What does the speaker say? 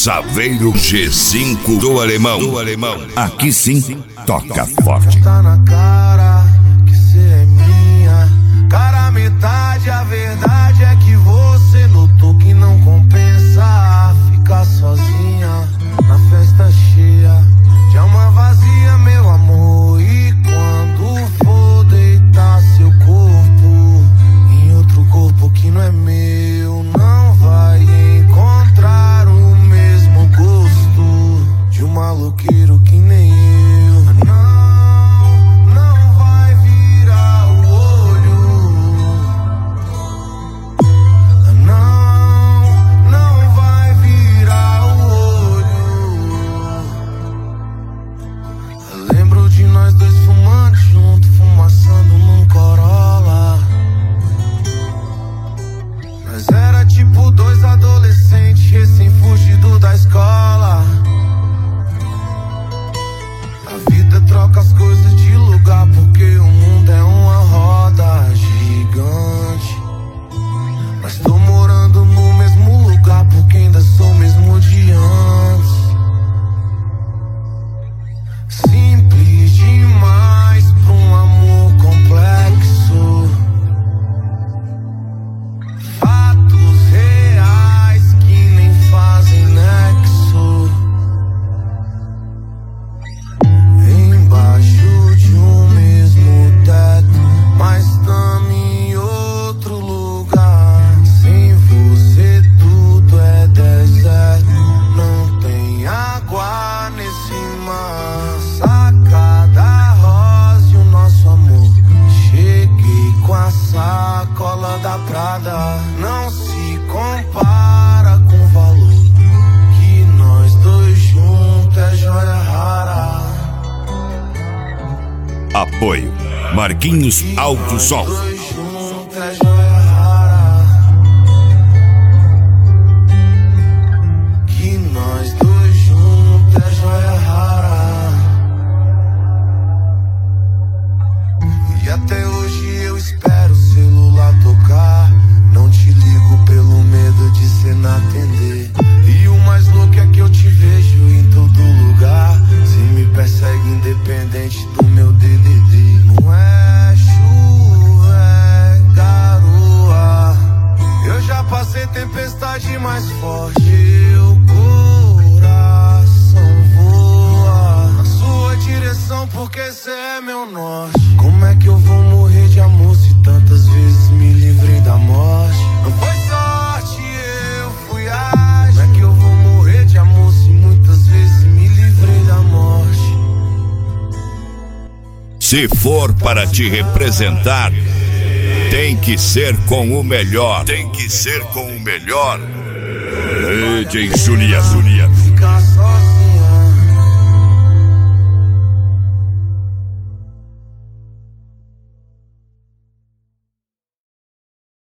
Saveiro G5 do Alemão. Aqui sim, toca forte. Tá na cara que cê é minha. Cara, metade, a verdade é que você notou que não compensa ficar sozinha na festa cheia de alma vazia, meu amor. E quando for deitar seu corpo em outro corpo que não é meu, não vai encontrar o mesmo gosto de um maloqueiro que nem eu. Não vai virar o olho. Não vai virar o olho. Lembro de nós dois fumando junto, fumaçando num Corolla. Nós era tipo dois adolescentes recém-fugido da escola. A vida troca as coisas de lugar porque o mundo é uma roda gigante. Mas tô morando no mesmo lugar porque ainda sou o mesmo de antes. Simples demais pra um amor complexo. Fatos reais que nem fazem nexo. Embaixo de um mesmo teto, mas tamo em outro lugar. Sem você tudo é deserto, não tem água nesse mar. Sacada rosa e o nosso amor. Cheguei com a sacola da Prada. Não se compara com o valor que nós dois juntos é joia rara. Apoio Marquinhos Alto Som. Dois juntos é joia rara. Que nós dois juntos é joia rara. E até hoje eu espero o celular tocar. Não te ligo pelo medo de cê não atender. E o mais louco é que eu te vejo em todo lugar. Cê me persegue independente do meu DDD. Não é chuva, é garoa. Eu já passei tempestade mais forte. O coração voa na sua direção porque cê é meu norte. Como é que eu vou morrer de amor se tantas vezes me livrei da morte? Não foi sorte, eu fui ágil. Como é que eu vou morrer de amor se muitas vezes me livrei da morte? Se for para te representar, tem que ser com o melhor. DJ Juliano.